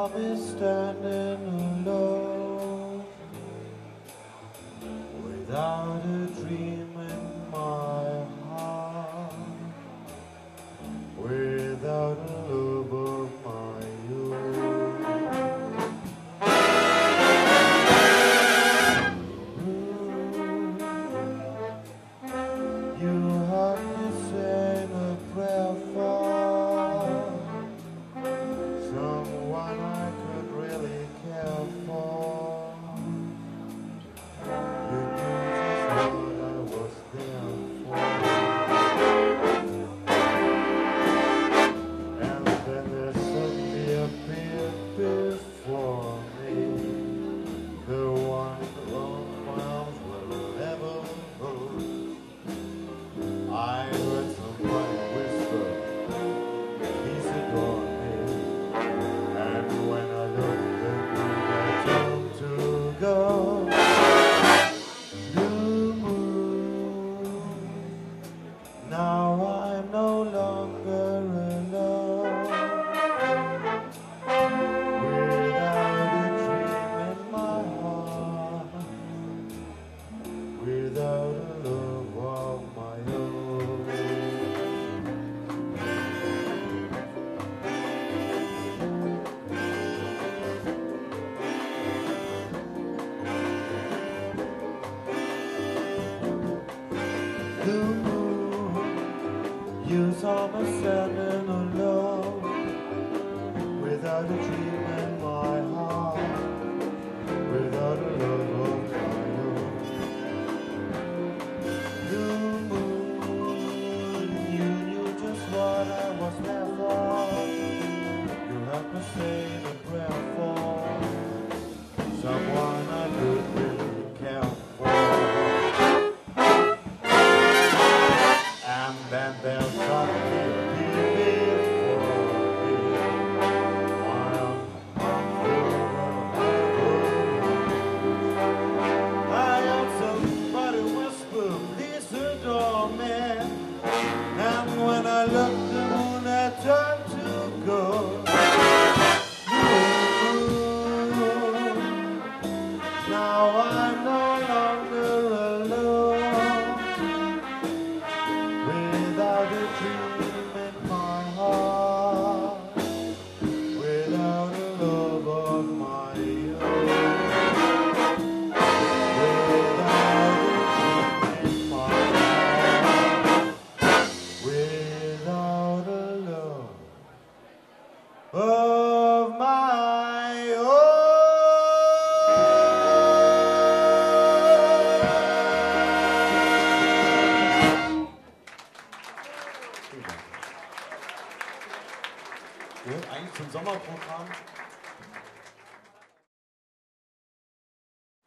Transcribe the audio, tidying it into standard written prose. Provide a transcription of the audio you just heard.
me standing alone, without a dream in my heart, without a love of my own. You heard me sing a prayer for someone I could really care for. You knew just what I was there for. And then there suddenly appeared before me the one whom my arms will never hold. I heard somebody whisper, please adore me. And when I looked at you, I turned to go. Blue moon, now I'm no longer alone, without a dream in my heart, without a love of my own. Blue moon, you saw me standing alone, without a dream in my heart, without a love of my own. Blue moon, you knew just what I was there for. You heard me say the prayer for someone I could really care for. And then there suddenly appeared before me my arms I heard somebody whisper, please adore me. And when I looked, the moon had turned to gold. Now I'm no longer alone, without a dream in my heart, without a love of my own, without a dream in my heart, without a love of my own. Gehört eigentlich zum Sommerprogramm.